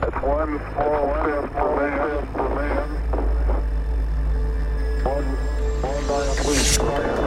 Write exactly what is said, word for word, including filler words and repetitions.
That's one small step for man, for man. One, one giant leap for man.